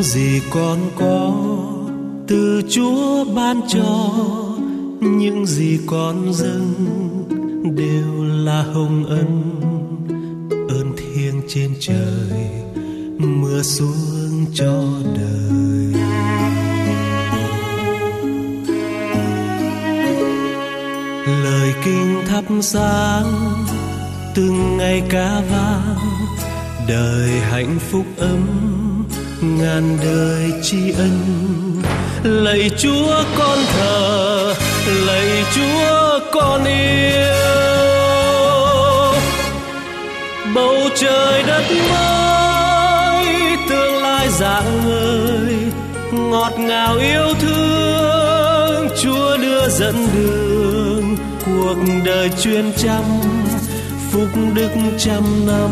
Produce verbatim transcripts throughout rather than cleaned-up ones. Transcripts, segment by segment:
gì con có từ Chúa ban cho, những gì con dâng đều là hồng ân. Ơn thiêng trên trời mưa xuống cho đời. Lời kinh thắp sáng từng ngày ca vang, đời hạnh phúc ấm ngàn đời tri ân. Lạy Chúa con thờ, lạy Chúa con yêu. Bầu trời đất mới tương lai rạng ngời, ngọt ngào yêu thương Chúa đưa dẫn đường. Cuộc đời chuyên chăm phúc đức trăm năm,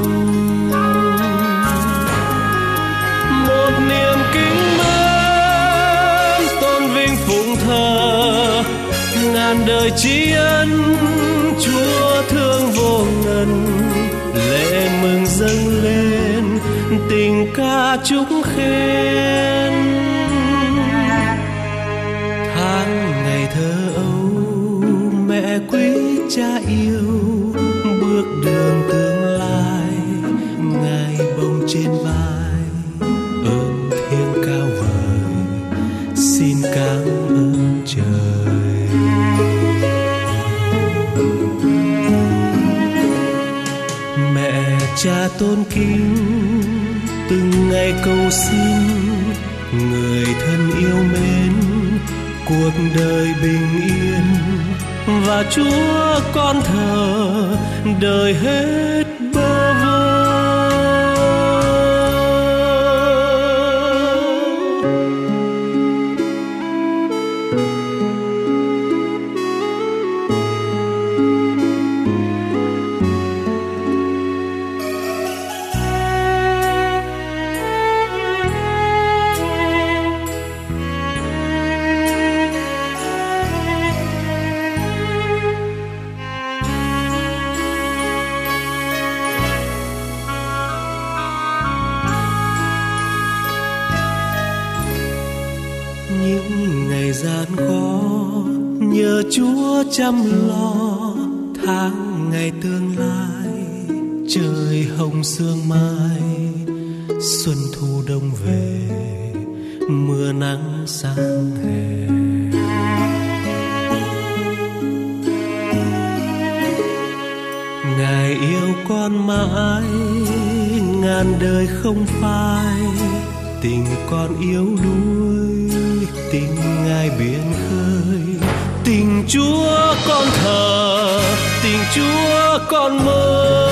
một niềm kính mến tôn vinh phụng thờ, ngàn đời tri ân Chúa thương vô ngần. Lễ mừng dâng lên tình ca chúc khen, tháng ngày thơ ấu mẹ quý cha yêu, bước đường tương lai Ngài bồng trên vai. Ơn thiêng cao vời xin cảm ơn trời. Mẹ cha tôn kính từng ngày cầu xin, người thân yêu mến cuộc đời bình yên. Và Chúa con thờ đời hết bơ vơ. Những ngày gian khó nhờ Chúa chăm lo, tháng ngày tương lai trời hồng sương mai. Xuân thu đông về mưa nắng sang hè, Ngài yêu con mãi ngàn đời không phai. Tình con yếu đuối, tình Ngài biển khơi. Tình Chúa con thờ, tình Chúa con mơ.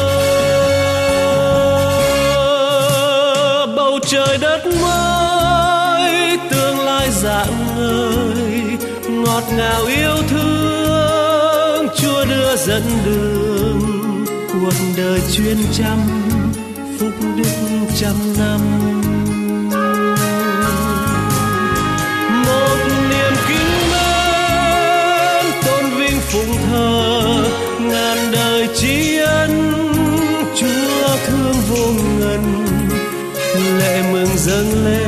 Bầu trời đất mới tương lai rạng ngời, ngọt ngào yêu thương Chúa đưa dẫn đường. Cuộc đời chuyên chăm phúc đức trăm năm, một niềm kính mến tôn vinh phụng thờ, ngàn đời tri ân Chúa thương vô ngần. Lễ mừng dâng lên